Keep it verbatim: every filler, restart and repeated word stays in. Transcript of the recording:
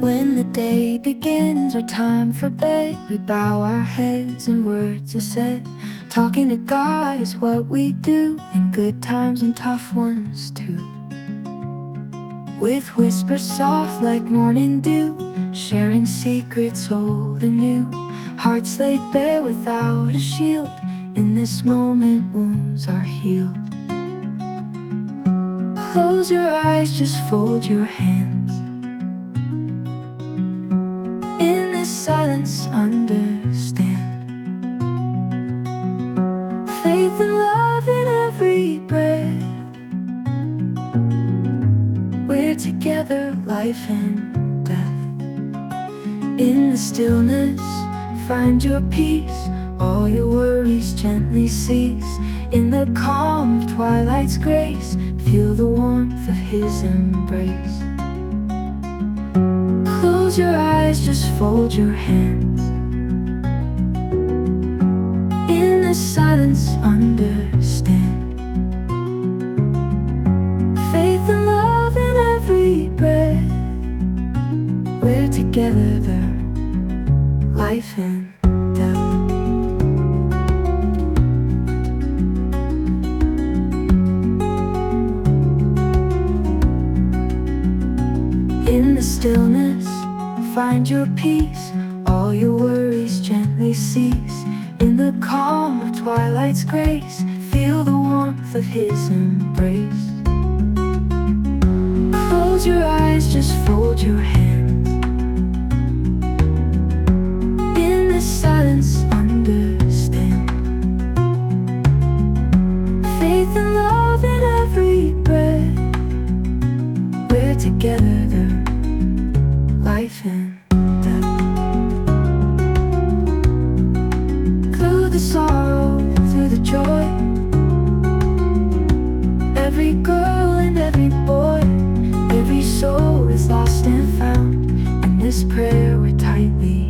When the day begins or time for bed, we bow our heads and words are said. Talking to God is what we do, in good times and tough ones too. With whispers soft like morning dew, sharing secrets old and new. Hearts laid bare without a shield, in this moment wounds are healed. Close your eyes, just fold your hands. In this silence, understand. Faith and love in every breath. We're together, life and death. In the stillness, find your peace. All your worries gently cease. In the calm of twilight's grace, feel the warmth of His embrace. Close your eyes, just fold your hands. In the silence, understand. Faith and love in every breath. We're together, life and death. In the stillness, find your peace. All your worries gently cease. In the calm of twilight's grace, feel the warmth of His embrace. Close your eyes, just fold your hands. In the silence, understand. Faith and love in every breath. We're together, life and death. Through the sorrow, through the joy, every girl and every boy, every soul is lost and found. In this prayer we're tightly